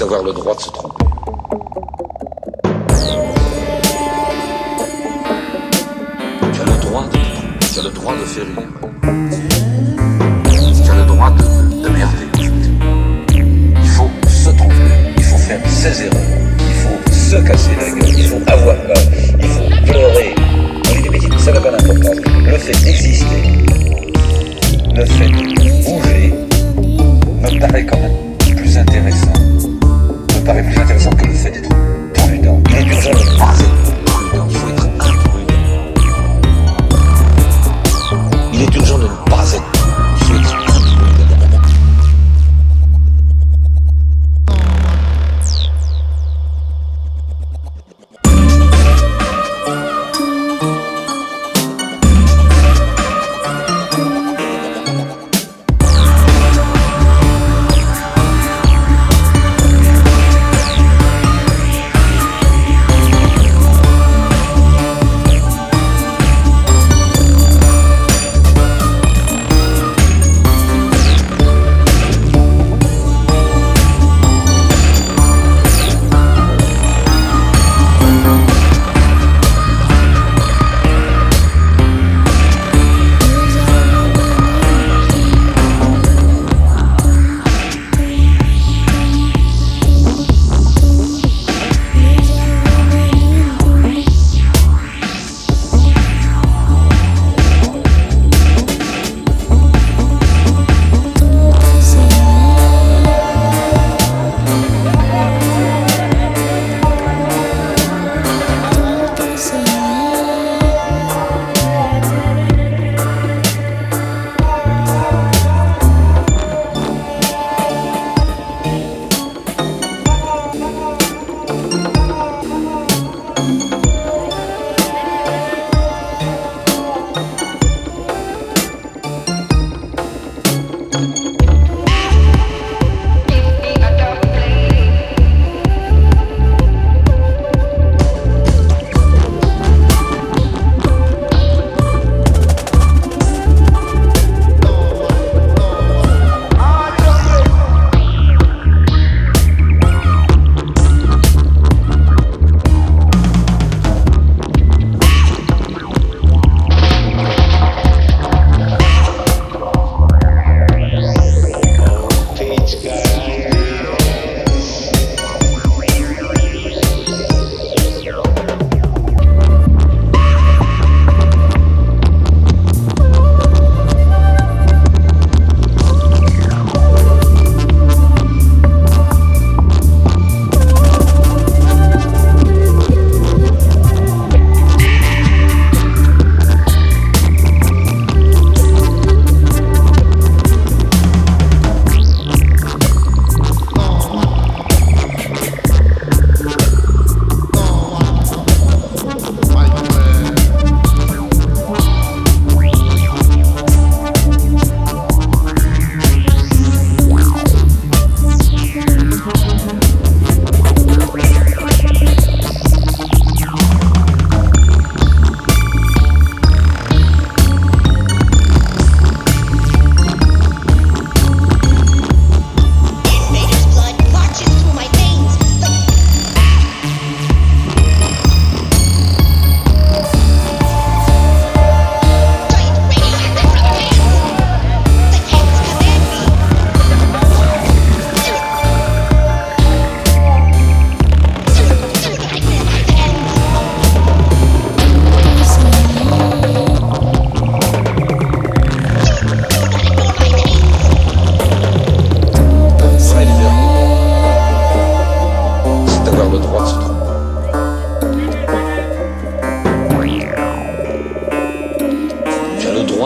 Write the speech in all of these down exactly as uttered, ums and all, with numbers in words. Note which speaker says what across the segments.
Speaker 1: d'avoir le droit de se tromper. Tu as le droit de te tromper, tu as le droit de faire une erreur. Tu as le droit de, de, de merder. Il faut se tromper, il faut faire ses erreurs, il faut se casser la gueule, il faut avoir peur, il faut pleurer. On lui dit, mais ça n'a pas d'importance. Le fait d'exister, le fait de bouger, me paraît quand même plus intéressant. Me paraît plus intéressant que le fait d'être prudent. Il est urgent de ne pas être prudent, il faut être imprudent. Il est urgent de ne pas être prudent, il faut être imprudent.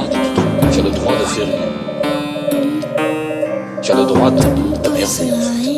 Speaker 1: Tu as le droit de, tu as le droit de, de merder.